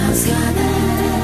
rasgada.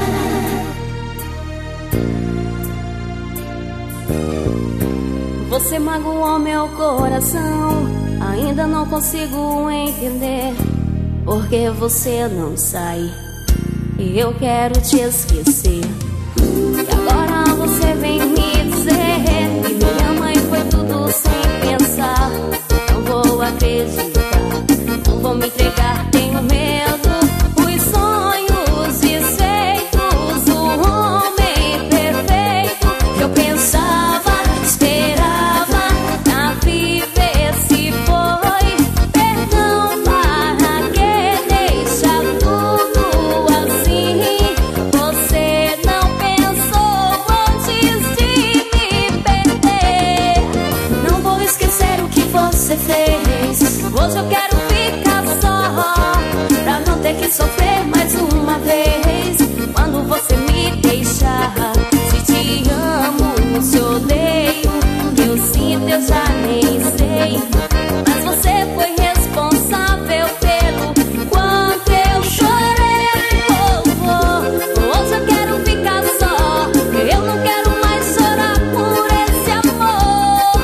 Você magoou meu coração, ainda não consigo entender porque você não sai e eu quero te esquecer. E agora você vem me dizer que minha mãe foi tudo sem pensar. Não vou acreditar, não vou me entregar, tenho medo. Os sonhos desfeitos, o homem perfeito que eu pensava, esperava na viver se foi. Perdão para que deixa tudo assim. Você não pensou antes de me perder. Não vou esquecer o que você fez. Hoje eu quero ficar só, pra não ter que sofrer mais uma vez. Quando você me deixar, se te amo, se odeio, eu sinto, eu já nem sei. Mas você foi responsável pelo quanto eu chorei. Hoje eu quero ficar só, eu não quero mais chorar por esse amor.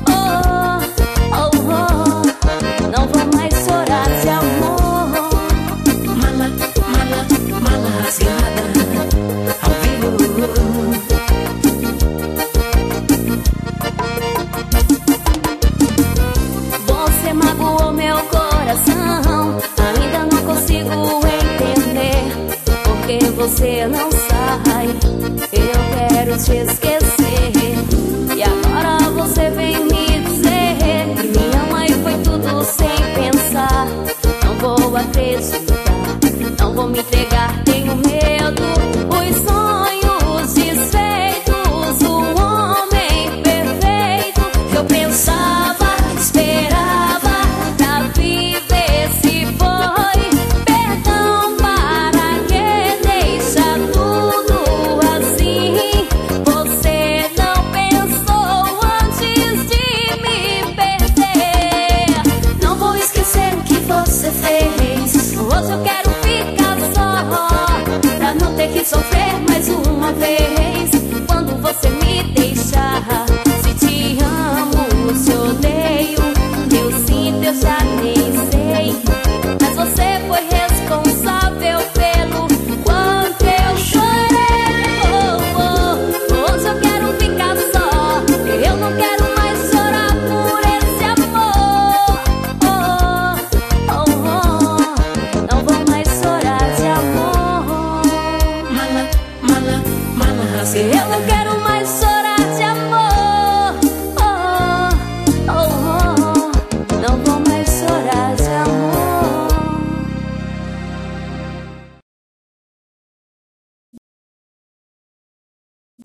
Não vou mais chorar de amor. Mala, mala, mala rasgada, ao vivo. Você magoou meu coração, ainda não consigo entender porque você não sai. Eu quero te esquecer.